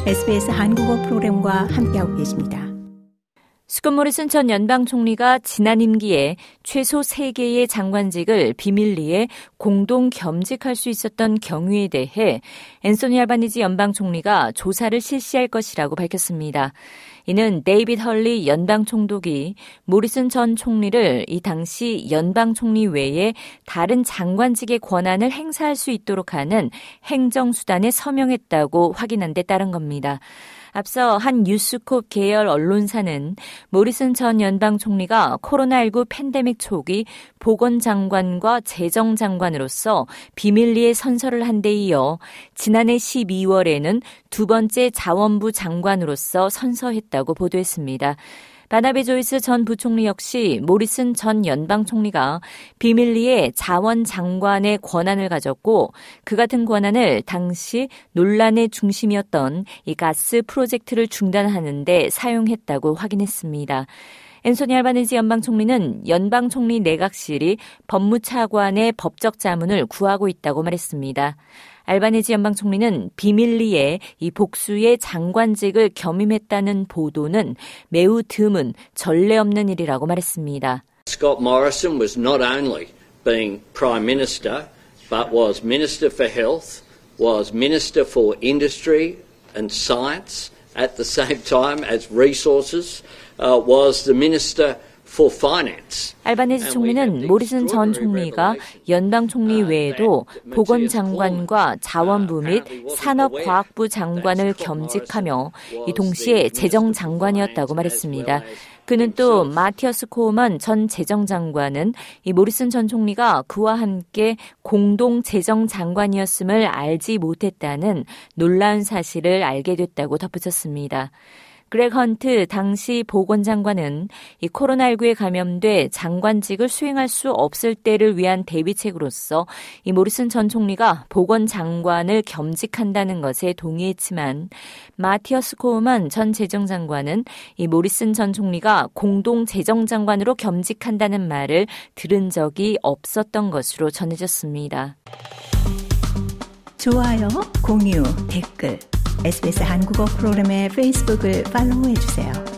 SBS 한국어 프로그램과 함께하고 계십니다. 스콧 모리슨 전 연방 총리가 지난 임기에 최소 3개의 장관직을 비밀리에 공동 겸직할 수 있었던 경위에 대해 앤소니 알바니지 연방 총리가 조사를 실시할 것이라고 밝혔습니다. 이는 데이빗 헐리 연방 총독이 모리슨 전 총리를 이 당시 연방 총리 외에 다른 장관직의 권한을 행사할 수 있도록 하는 행정수단에 서명했다고 확인한 데 따른 겁니다. 앞서 한 뉴스콥 계열 언론사는 모리슨 전 연방 총리가 코로나19 팬데믹 초기 보건장관과 재정장관으로서 비밀리에 선서를 한 데 이어 지난해 12월에는 두 번째 자원부 장관으로서 선서했다고 보도했습니다. 바나베 조이스 전 부총리 역시 모리슨 전 연방 총리가 비밀리에 자원장관의 권한을 가졌고 그 같은 권한을 당시 논란의 중심이었던 이 가스 프로젝트를 중단하는 데 사용했다고 확인했습니다. 앤소니 알바니지 연방 총리는 연방 총리 내각실이 법무차관의 법적 자문을 구하고 있다고 말했습니다. 알바니지 연방 총리는 비밀리에 이 복수의 장관직을 겸임했다는 보도는 매우 드문 전례 없는 일이라고 말했습니다. Scott Morrison was not only being Prime Minister, but was Minister for Health, was Minister for Industry and Science at the same time as Resources, was the Minister for Finance. 알바니지 총리는 모리슨 전 총리가 연방 총리 외에도 보건장관과 자원부 및 산업과학부 장관을 겸직하며 이 동시에 재정장관이었다고 말했습니다. 그는 또 마티어스 코우먼 전 재정장관은 이 모리슨 전 총리가 그와 함께 공동 재정장관이었음을 알지 못했다는 놀라운 사실을 알게 됐다고 덧붙였습니다. 그렉 헌트 당시 보건장관은 이 코로나19에 감염돼 장관직을 수행할 수 없을 때를 위한 대비책으로서 이 모리슨 전 총리가 보건장관을 겸직한다는 것에 동의했지만 마티어스 코우먼 전 재정장관은 이 모리슨 전 총리가 공동 재정장관으로 겸직한다는 말을 들은 적이 없었던 것으로 전해졌습니다. 좋아요, 공유, 댓글 SBS 한국어 프로그램의 페이스북을 팔로우해주세요.